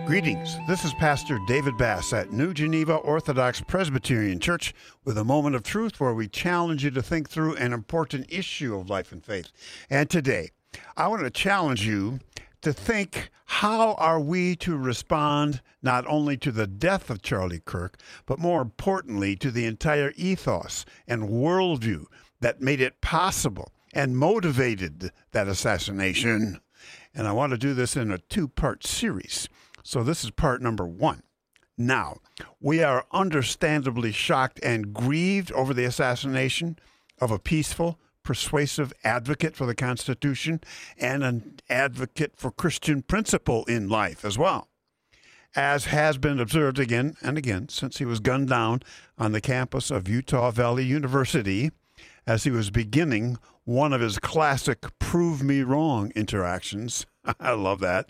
Greetings. This is Pastor David Bass at New Geneva Orthodox Presbyterian Church with a moment of truth where we challenge you to think through an important issue of life and faith. And today, I want to challenge you to think, how are we to respond not only to the death of Charlie Kirk, but more importantly to the entire ethos and worldview that made it possible and motivated that assassination. And I want to do this in a two-part series. So this is part number 1. Now, we are understandably shocked and grieved over the assassination of a peaceful, persuasive advocate for the Constitution and an advocate for Christian principle in life as well, as has been observed again and again since he was gunned down on the campus of Utah Valley University as he was beginning one of his classic prove me wrong interactions. I love that.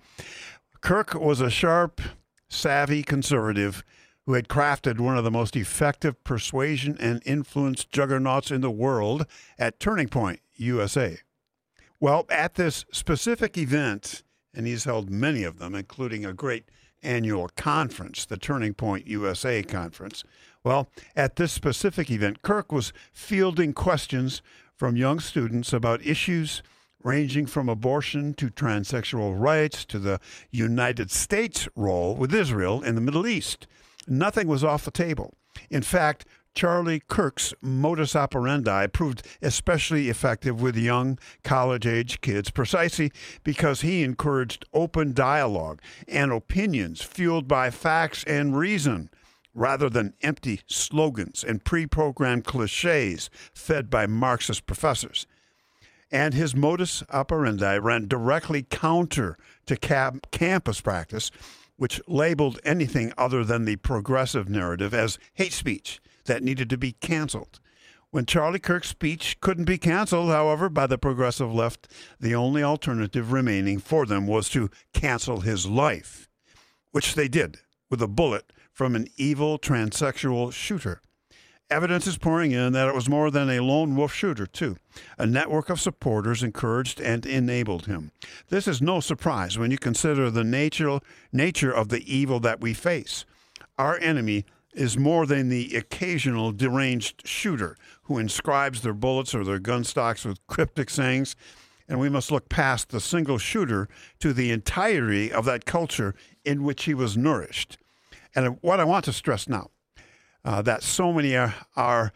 Kirk was a sharp, savvy conservative who had crafted one of the most effective persuasion and influence juggernauts in the world at Turning Point, USA. Well, at this specific event, and he's held many of them, including a great annual conference, the Turning Point USA Conference. Well, at this specific event, Kirk was fielding questions from young students about issues ranging from abortion to transsexual rights to the United States' role with Israel in the Middle East. Nothing was off the table. In fact, Charlie Kirk's modus operandi proved especially effective with young college-age kids precisely because he encouraged open dialogue and opinions fueled by facts and reason rather than empty slogans and pre-programmed cliches fed by Marxist professors. And his modus operandi ran directly counter to campus practice, which labeled anything other than the progressive narrative as hate speech that needed to be canceled. When Charlie Kirk's speech couldn't be canceled, however, by the progressive left, the only alternative remaining for them was to cancel his life, which they did with a bullet from an evil transsexual shooter. Evidence is pouring in that it was more than a lone wolf shooter, too. A network of supporters encouraged and enabled him. This is no surprise when you consider the nature of the evil that we face. Our enemy is more than the occasional deranged shooter who inscribes their bullets or their gun stocks with cryptic sayings, and we must look past the single shooter to the entirety of that culture in which he was nourished. And what I want to stress now, that so many are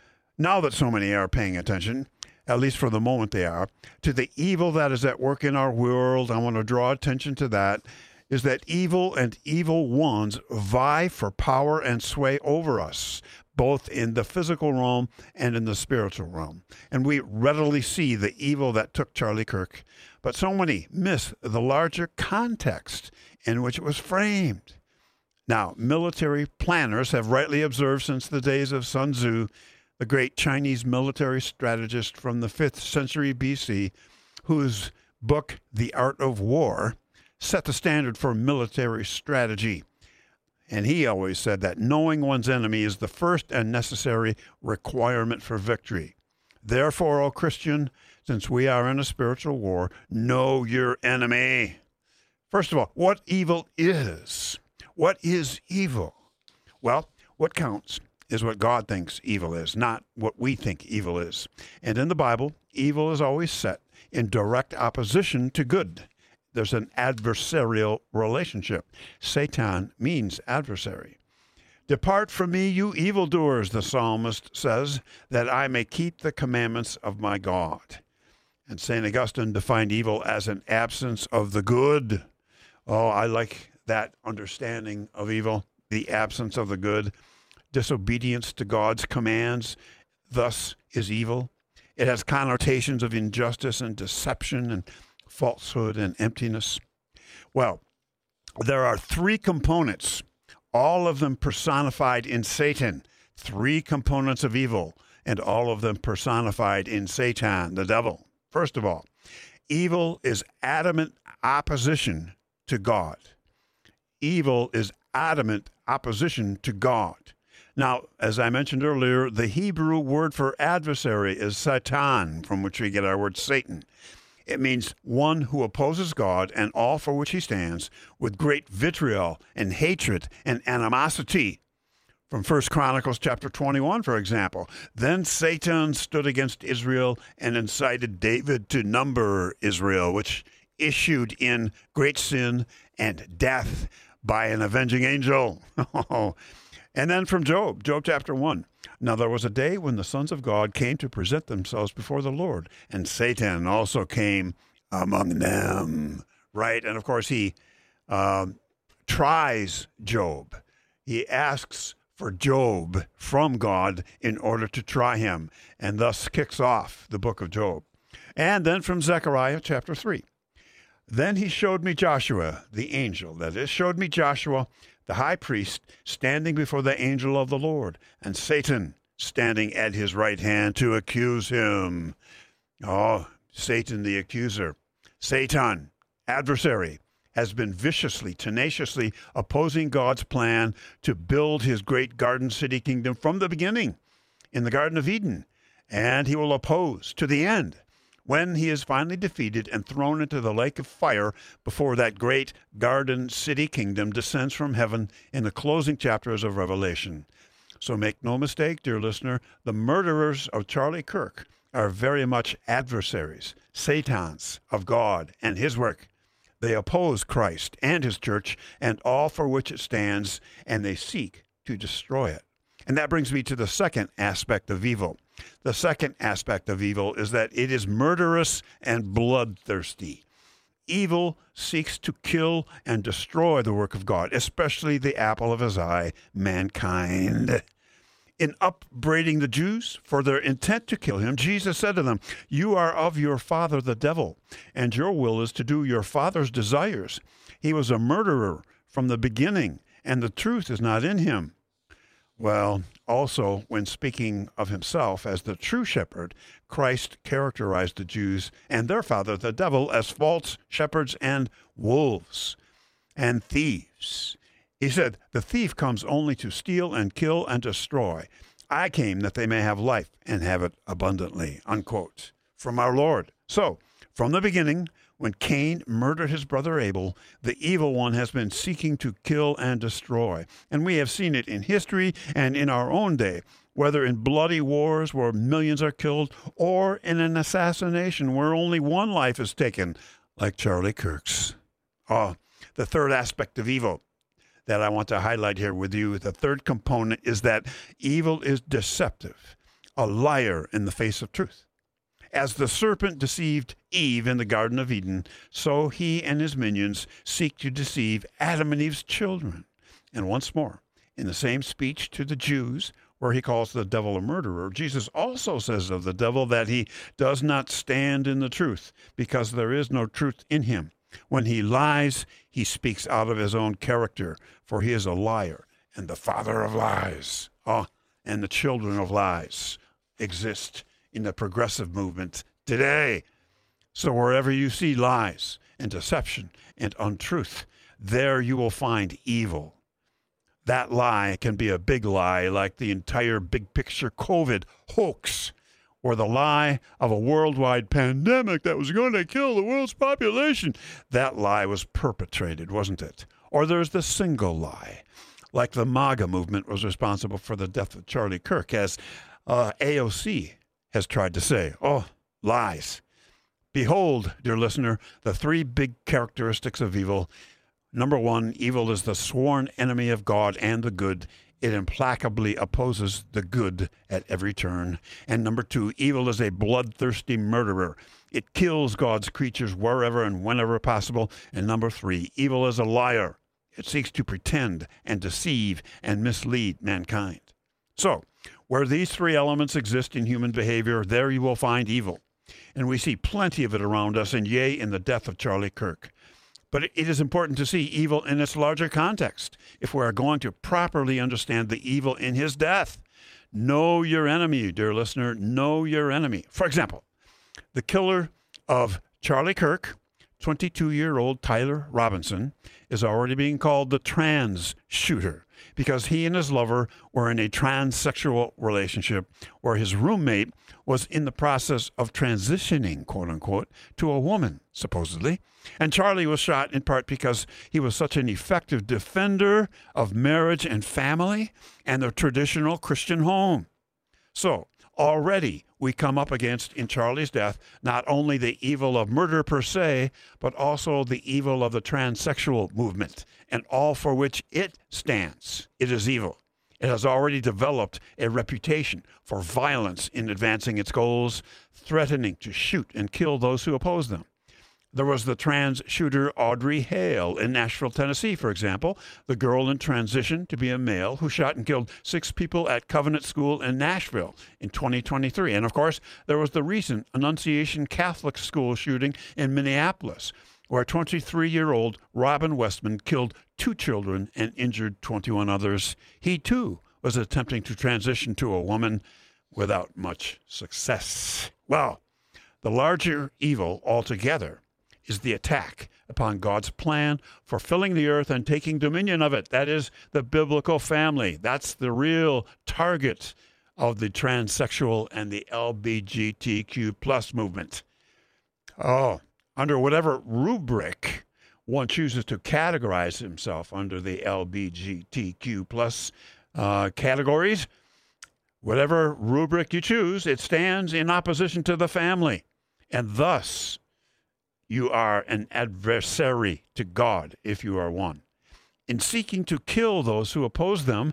paying attention, at least for the moment they are, to the evil that is at work in our world. I want to draw attention to that, is that evil and evil ones vie for power and sway over us, both in the physical realm and in the spiritual realm. And we readily see the evil that took Charlie Kirk, but so many miss the larger context in which it was framed. Now, military planners have rightly observed since the days of Sun Tzu, the great Chinese military strategist from the 5th century BC, whose book, The Art of War, set the standard for military strategy. And he always said that knowing one's enemy is the first and necessary requirement for victory. Therefore, O Christian, since we are in a spiritual war, know your enemy. First of all, what evil is? What is evil? Well, what counts is what God thinks evil is, not what we think evil is. And in the Bible, evil is always set in direct opposition to good. There's an adversarial relationship. Satan means adversary. Depart from me, you evildoers, the psalmist says, that I may keep the commandments of my God. And St. Augustine defined evil as an absence of the good. Oh, I like that understanding of evil, the absence of the good. Disobedience to God's commands, thus, is evil. It has connotations of injustice and deception and falsehood and emptiness. Well, there are 3 components, all of them personified in Satan. 3 components of evil, and all of them personified in Satan, the devil. First of all, evil is adamant opposition to God. Evil is adamant opposition to God. Now, as I mentioned earlier, the Hebrew word for adversary is Satan, from which we get our word Satan. It means one who opposes God and all for which he stands with great vitriol and hatred and animosity. From 1 Chronicles chapter 21, for example, then Satan stood against Israel and incited David to number Israel, which issued in great sin and death by an avenging angel. And then from Job chapter 1. Now there was a day when the sons of God came to present themselves before the Lord, and Satan also came among them. Right? And of course, he tries Job. He asks for Job from God in order to try him, and thus kicks off the book of Job. And then from Zechariah chapter 3. Then he showed me Joshua, the angel, that is, showed me Joshua, the high priest, standing before the angel of the Lord, and Satan standing at his right hand to accuse him. Oh, Satan the accuser. Satan, adversary, has been viciously, tenaciously opposing God's plan to build his great garden city kingdom from the beginning in the Garden of Eden. And he will oppose to the end when he is finally defeated and thrown into the lake of fire before that great garden city kingdom descends from heaven in the closing chapters of Revelation. So make no mistake, dear listener, the murderers of Charlie Kirk are very much adversaries, Satans of God and his work. They oppose Christ and his church and all for which it stands, and they seek to destroy it. And that brings me to the second aspect of evil. The second aspect of evil is that it is murderous and bloodthirsty. Evil seeks to kill and destroy the work of God, especially the apple of his eye, mankind. In upbraiding the Jews for their intent to kill him, Jesus said to them, "You are of your father the devil, and your will is to do your father's desires. He was a murderer from the beginning, and the truth is not in him." Well, also, when speaking of himself as the true shepherd, Christ characterized the Jews and their father, the devil, as false shepherds and wolves and thieves. He said, "The thief comes only to steal and kill and destroy. I came that they may have life and have it abundantly," unquote, from our Lord. So, from the beginning, when Cain murdered his brother Abel, the evil one has been seeking to kill and destroy. And we have seen it in history and in our own day, whether in bloody wars where millions are killed or in an assassination where only one life is taken, like Charlie Kirk's. The third aspect of evil that I want to highlight here with you, the third component, is that evil is deceptive, a liar in the face of truth. As the serpent deceived Eve in the Garden of Eden, so he and his minions seek to deceive Adam and Eve's children. And once more, in the same speech to the Jews, where he calls the devil a murderer, Jesus also says of the devil that he does not stand in the truth, because there is no truth in him. When he lies, he speaks out of his own character, for he is a liar and the father of lies. And the children of lies exist in the progressive movement today. So wherever you see lies and deception and untruth, there you will find evil. That lie can be a big lie, like the entire big picture COVID hoax, or the lie of a worldwide pandemic that was going to kill the world's population. That lie was perpetrated, wasn't it? Or there's the single lie, like the MAGA movement was responsible for the death of Charlie Kirk, as AOC has tried to say. Lies. Behold, dear listener, the three big characteristics of evil. Number one, evil is the sworn enemy of God and the good. It implacably opposes the good at every turn. And number two, evil is a bloodthirsty murderer. It kills God's creatures wherever and whenever possible. And number three, evil is a liar. It seeks to pretend and deceive and mislead mankind. So, where these three elements exist in human behavior, there you will find evil. And we see plenty of it around us, and yea, in the death of Charlie Kirk. But it is important to see evil in its larger context if we are going to properly understand the evil in his death. Know your enemy, dear listener. Know your enemy. For example, the killer of Charlie Kirk 22-year-old Tyler Robinson is already being called the trans shooter because he and his lover were in a transsexual relationship where his roommate was in the process of transitioning, quote unquote, to a woman, supposedly. And Charlie was shot in part because he was such an effective defender of marriage and family and the traditional Christian home. So already we come up against, in Charlie's death, not only the evil of murder per se, but also the evil of the transsexual movement and all for which it stands. It is evil. It has already developed a reputation for violence in advancing its goals, threatening to shoot and kill those who oppose them. There was the trans shooter Audrey Hale in Nashville, Tennessee, for example, the girl in transition to be a male who shot and killed 6 people at Covenant School in Nashville in 2023. And, of course, there was the recent Annunciation Catholic School shooting in Minneapolis, where 23-year-old Robin Westman killed 2 children and injured 21 others. He, too, was attempting to transition to a woman without much success. Well, the larger evil altogether is the attack upon God's plan for filling the earth and taking dominion of it. That is the biblical family. That's the real target of the transsexual and the LGBTQ plus movement. Oh, under whatever rubric one chooses to categorize himself under the LGBTQ plus categories, whatever rubric you choose, it stands in opposition to the family. And thus, you are an adversary to God if you are one. In seeking to kill those who oppose them,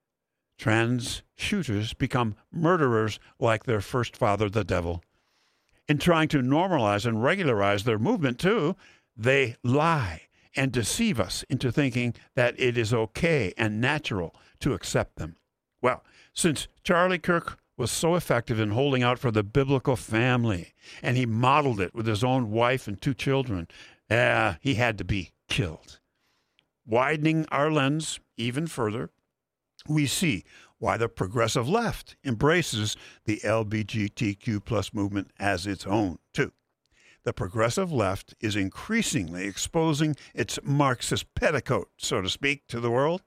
trans shooters become murderers like their first father, the devil. In trying to normalize and regularize their movement, too, they lie and deceive us into thinking that it is okay and natural to accept them. Well, since Charlie Kirk was so effective in holding out for the biblical family, and he modeled it with his own wife and 2 children, he had to be killed. Widening our lens even further, we see why the progressive left embraces the LGBTQ plus movement as its own, too. The progressive left is increasingly exposing its Marxist petticoat, so to speak, to the world.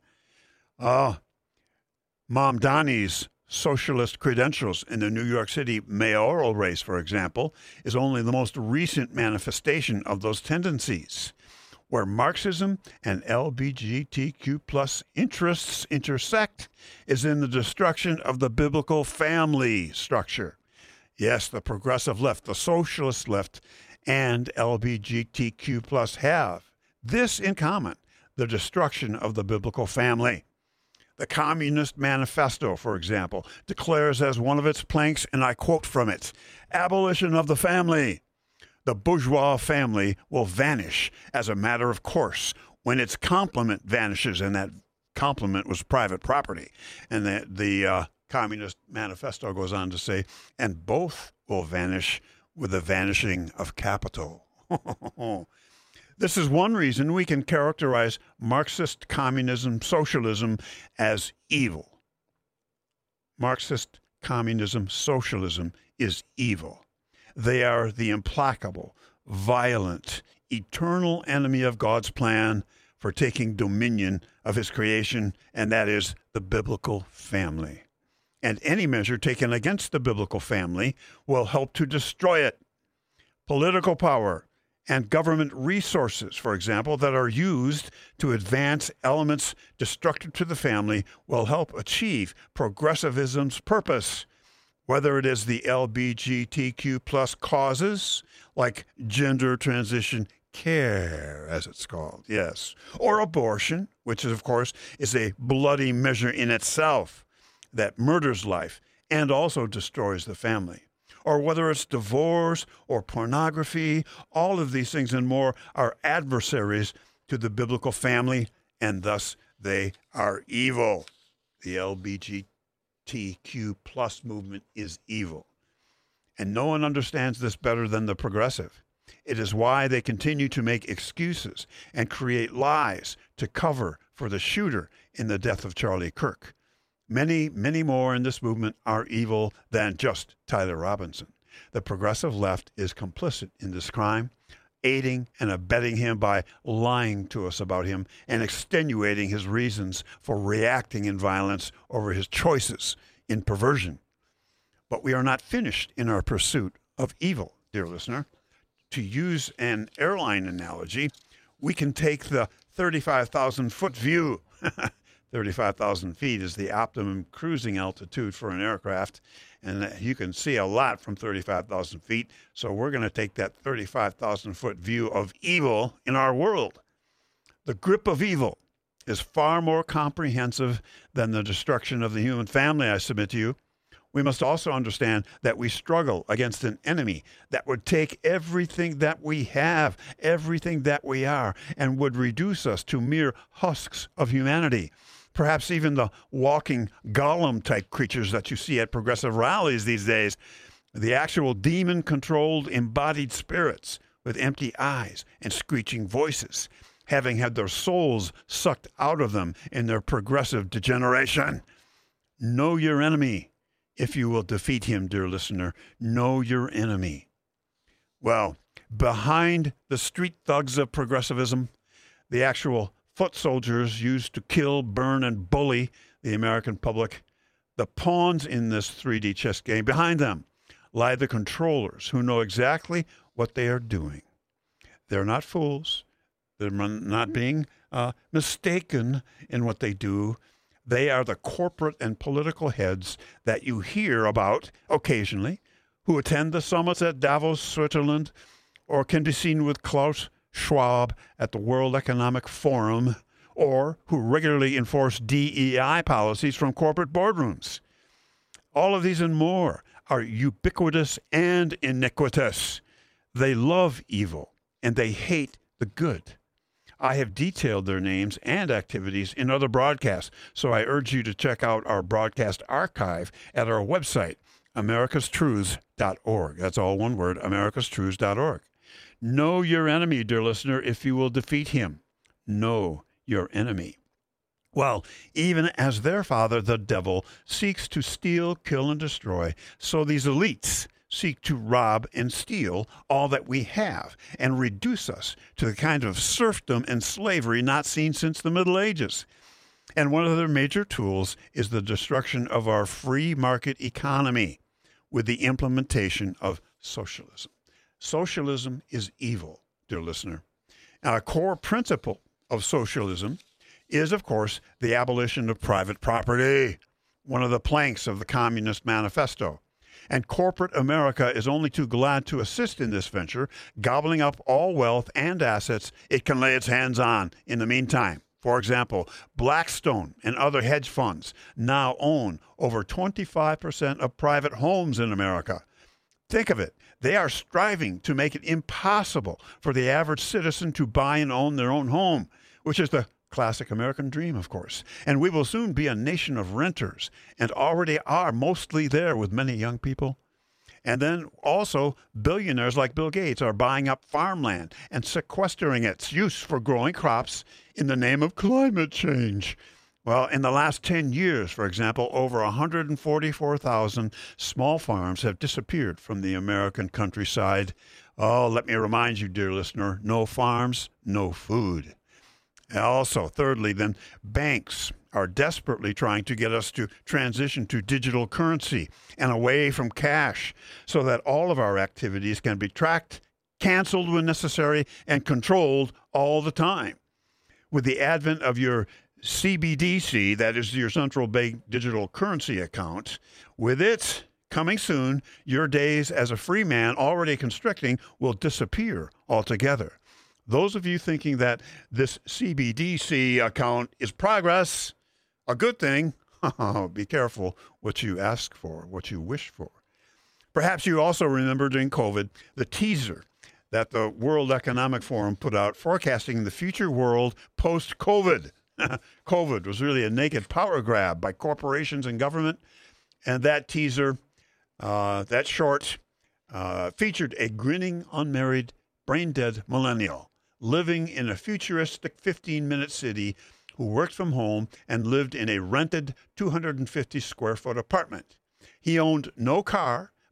Mamdani's socialist credentials in the New York City mayoral race, for example, is only the most recent manifestation of those tendencies. Where Marxism and LGBTQ plus interests intersect is in the destruction of the biblical family structure. Yes, the progressive left, the socialist left, and LGBTQ plus have this in common, the destruction of the biblical family. The Communist Manifesto, for example, declares as one of its planks, and I quote from it, "Abolition of the family. The bourgeois family will vanish as a matter of course when its complement vanishes," and that complement was private property. And the Communist Manifesto goes on to say, "and both will vanish with the vanishing of capital." This is one reason we can characterize Marxist communism, socialism as evil. Marxist communism, socialism is evil. They are the implacable, violent, eternal enemy of God's plan for taking dominion of his creation, and that is the biblical family. And any measure taken against the biblical family will help to destroy it. Political power and government resources, for example, that are used to advance elements destructive to the family will help achieve progressivism's purpose, whether it is the LGBTQ plus causes, like gender transition care, as it's called, yes, or abortion, which is, of course, is a bloody measure in itself that murders life and also destroys the family. Or whether it's divorce or pornography, all of these things and more are adversaries to the biblical family, and thus they are evil. The LGBTQ plus movement is evil. And no one understands this better than the progressive. It is why they continue to make excuses and create lies to cover for the shooter in the death of Charlie Kirk. Many, many more in this movement are evil than just Tyler Robinson. The progressive left is complicit in this crime, aiding and abetting him by lying to us about him and extenuating his reasons for reacting in violence over his choices in perversion. But we are not finished in our pursuit of evil, dear listener. To use an airline analogy, we can take the 35,000-foot view. 35,000 feet is the optimum cruising altitude for an aircraft, and you can see a lot from 35,000 feet. So we're going to take that 35,000-foot view of evil in our world. The grip of evil is far more comprehensive than the destruction of the human family, I submit to you. We must also understand that we struggle against an enemy that would take everything that we have, everything that we are, and would reduce us to mere husks of humanity. Perhaps even the walking golem-type creatures that you see at progressive rallies these days. The actual demon-controlled embodied spirits with empty eyes and screeching voices, having had their souls sucked out of them in their progressive degeneration. Know your enemy. If you will defeat him, dear listener, know your enemy. Well, behind the street thugs of progressivism, the actual foot soldiers used to kill, burn, and bully the American public, the pawns in this 3D chess game, behind them lie the controllers who know exactly what they are doing. They're not fools. They're not being mistaken in what they do. They are the corporate and political heads that you hear about occasionally, who attend the summits at Davos, Switzerland, or can be seen with Klaus Schwab at the World Economic Forum, or who regularly enforce DEI policies from corporate boardrooms. All of these and more are ubiquitous and iniquitous. They love evil, and they hate the good. I have detailed their names and activities in other broadcasts, so I urge you to check out our broadcast archive at our website, americastruths.org. That's all one word, americastruths.org. Know your enemy, dear listener, if you will defeat him. Know your enemy. Well, even as their father, the devil, seeks to steal, kill, and destroy, so these elites seek to rob and steal all that we have and reduce us to the kind of serfdom and slavery not seen since the Middle Ages. And one of their major tools is the destruction of our free market economy with the implementation of socialism. Socialism is evil, dear listener. Now, a core principle of socialism is, of course, the abolition of private property, one of the planks of the Communist Manifesto. And corporate America is only too glad to assist in this venture, gobbling up all wealth and assets it can lay its hands on in the meantime. For example, Blackstone and other hedge funds now own over 25% of private homes in America. Think of it. They are striving to make it impossible for the average citizen to buy and own their own home, which is the classic American dream, of course. And we will soon be a nation of renters, and already are mostly there with many young people. And then also billionaires like Bill Gates are buying up farmland and sequestering its use for growing crops in the name of climate change. Well, in the last 10 years, for example, over 144,000 small farms have disappeared from the American countryside. Oh, let me remind you, dear listener, no farms, no food. Also, thirdly, then, banks are desperately trying to get us to transition to digital currency and away from cash so that all of our activities can be tracked, canceled when necessary, and controlled all the time. With the advent of your CBDC, that is your central bank digital currency account, with its coming soon, your days as a free man already constricting will disappear altogether. Those of you thinking that this CBDC account is progress, a good thing, be careful what you ask for, what you wish for. Perhaps you also remember during COVID the teaser that the World Economic Forum put out forecasting the future world post-COVID. COVID was really a naked power grab by corporations and government. And that teaser, that short, featured a grinning, unmarried, brain-dead millennial living in a futuristic 15-minute city who worked from home and lived in a rented 250-square-foot apartment. He owned no car, but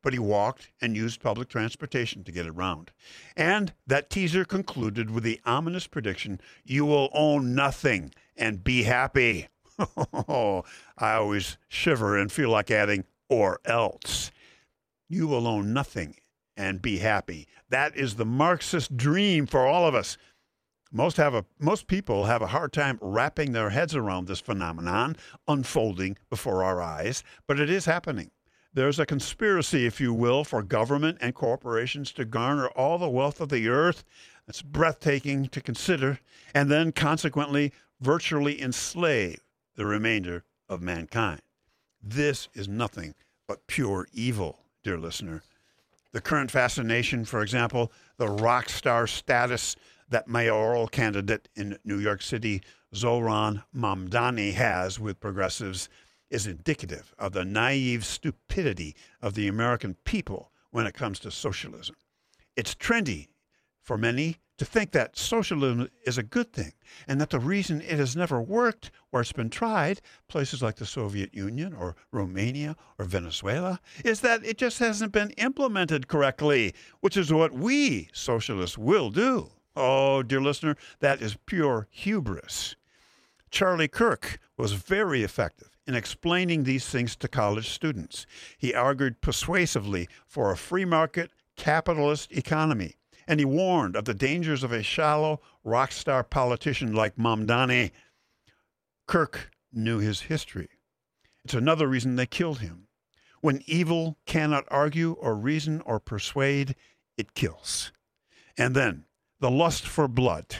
but he walked and used public transportation to get around. And that teaser concluded with the ominous prediction, "You will own nothing and be happy." I always shiver and feel like adding, "or else." You will own nothing and be happy. That is the Marxist dream for all of us. Most people have a hard time wrapping their heads around this phenomenon unfolding before our eyes, but it is happening. There's a conspiracy, if you will, for government and corporations to garner all the wealth of the earth. It's breathtaking to consider, and then consequently virtually enslave the remainder of mankind. This is nothing but pure evil, dear listener. The current fascination, for example, the rock star status that mayoral candidate in New York City, Zohran Mamdani, has with progressives is indicative of the naive stupidity of the American people when it comes to socialism. It's trendy for many to think that socialism is a good thing and that the reason it has never worked where it's been tried, places like the Soviet Union or Romania or Venezuela, is that it just hasn't been implemented correctly, which is what we socialists will do. Oh, dear listener, that is pure hubris. Charlie Kirk was very effective in explaining these things to college students. He argued persuasively for a free market, capitalist economy, and he warned of the dangers of a shallow, rock star politician like Mamdani. Kirk knew his history. It's another reason they killed him. When evil cannot argue or reason or persuade, it kills. And then, the lust for blood.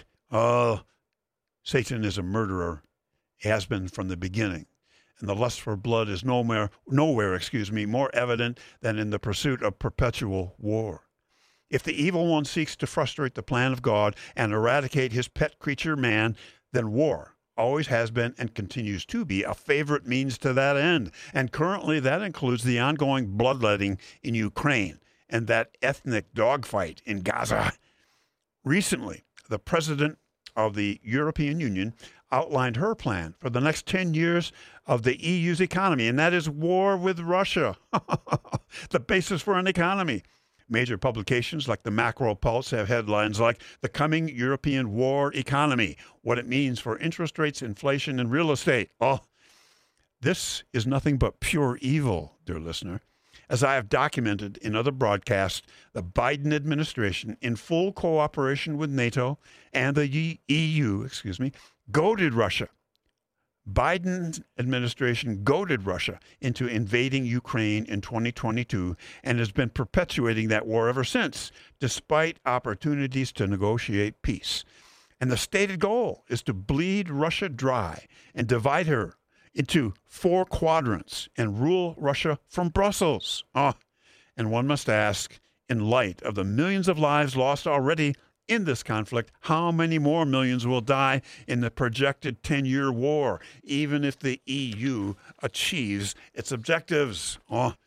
Satan is a murderer. He has been from the beginning. And the lust for blood is nowhere, more evident than in the pursuit of perpetual war. If the evil one seeks to frustrate the plan of God and eradicate his pet creature, man, then war always has been and continues to be a favorite means to that end. And currently that includes the ongoing bloodletting in Ukraine and that ethnic dogfight in Gaza. Recently, the president of the European Union outlined her plan for the next 10 years of the EU's economy, and that is war with Russia, the basis for an economy. Major publications like the Macro Pulse have headlines like "The Coming European War Economy," what it means for interest rates, inflation, and real estate. Oh, this is nothing but pure evil, dear listener. As I have documented in other broadcasts, the Biden administration, in full cooperation with NATO and the EU, goaded Russia. Biden's administration goaded Russia into invading Ukraine in 2022 and has been perpetuating that war ever since, despite opportunities to negotiate peace. And the stated goal is to bleed Russia dry and divide her into 4 quadrants and rule Russia from Brussels. And one must ask, in light of the millions of lives lost already in this conflict, how many more millions will die in the projected 10-year war, even if the EU achieves its objectives?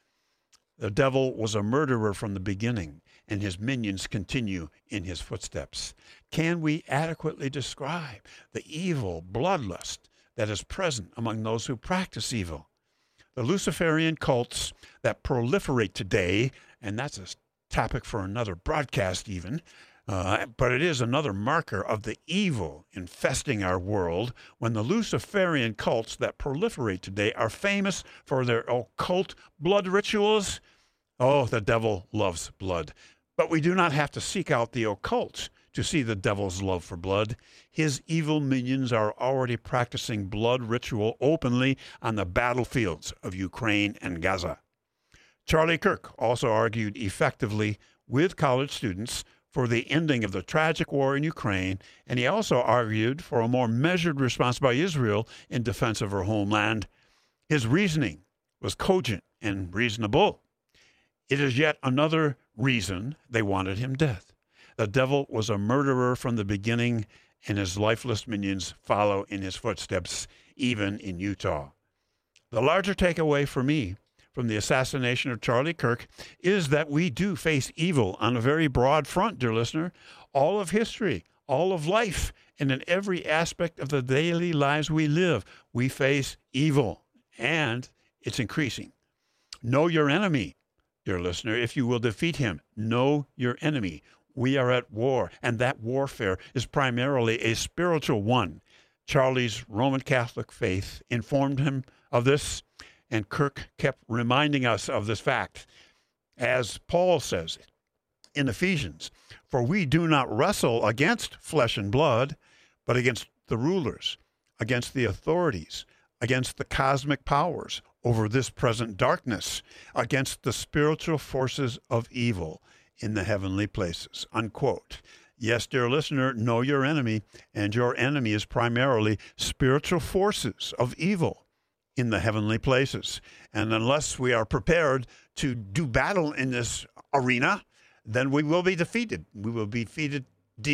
The devil was a murderer from the beginning, and his minions continue in his footsteps. Can we adequately describe the evil bloodlust that is present among those who practice evil? The Luciferian cults that proliferate today, and that's a topic for another broadcast even, but it is another marker of the evil infesting our world when the Luciferian cults that proliferate today are famous for their occult blood rituals. Oh, the devil loves blood. But we do not have to seek out the occult to see the devil's love for blood. His evil minions are already practicing blood ritual openly on the battlefields of Ukraine and Gaza. Charlie Kirk also argued effectively with college students for the ending of the tragic war in Ukraine, and he also argued for a more measured response by Israel in defense of her homeland. His reasoning was cogent and reasonable. It is yet another reason they wanted him dead. The devil was a murderer from the beginning, and his lifeless minions follow in his footsteps, even in Utah. The larger takeaway for me from the assassination of Charlie Kirk is that we do face evil on a very broad front, dear listener. All of history, all of life, and in every aspect of the daily lives we live, we face evil, and it's increasing. Know your enemy. dear listener, if you will defeat him. Know your enemy. We are at war, and that warfare is primarily a spiritual one. Charlie's Roman Catholic faith informed him of this, and Kirk kept reminding us of this fact. As Paul says in Ephesians, for we do not wrestle against flesh and blood, but against the rulers, against the authorities, against the cosmic powers over this present darkness, against the spiritual forces of evil in the heavenly places. Unquote. Yes, dear listener, know your enemy, and your enemy is primarily spiritual forces of evil in the heavenly places. And unless we are prepared to do battle in this arena, then we will be defeated. We will be defeated,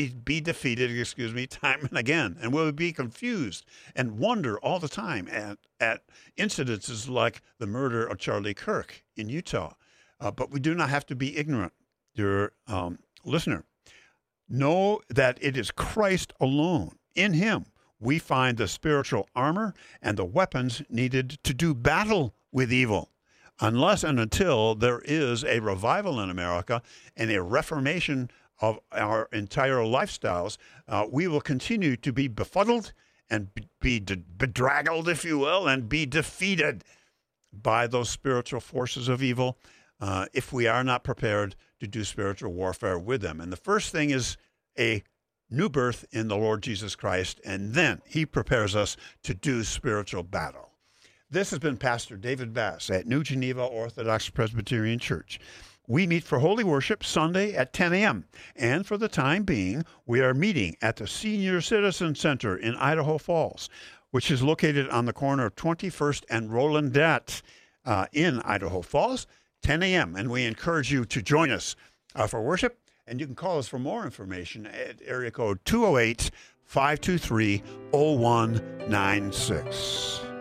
time and again. And we'll be confused and wonder all the time at incidences like the murder of Charlie Kirk in Utah. But we do not have to be ignorant, dear listener. Know that it is Christ alone. In him, we find the spiritual armor and the weapons needed to do battle with evil. Unless and until there is a revival in America and a reformation of our entire lifestyles, we will continue to be befuddled and be bedraggled, if you will, and be defeated by those spiritual forces of evil if we are not prepared to do spiritual warfare with them. And the first thing is a new birth in the Lord Jesus Christ, and then he prepares us to do spiritual battle. This has been Pastor David Bass at New Geneva Orthodox Presbyterian Church. We meet for Holy Worship Sunday at 10 a.m., and for the time being, we are meeting at the Senior Citizen Center in Idaho Falls, which is located on the corner of 21st and Rolandette in Idaho Falls, 10 a.m., and we encourage you to join us for worship, and you can call us for more information at area code 208-523-0196.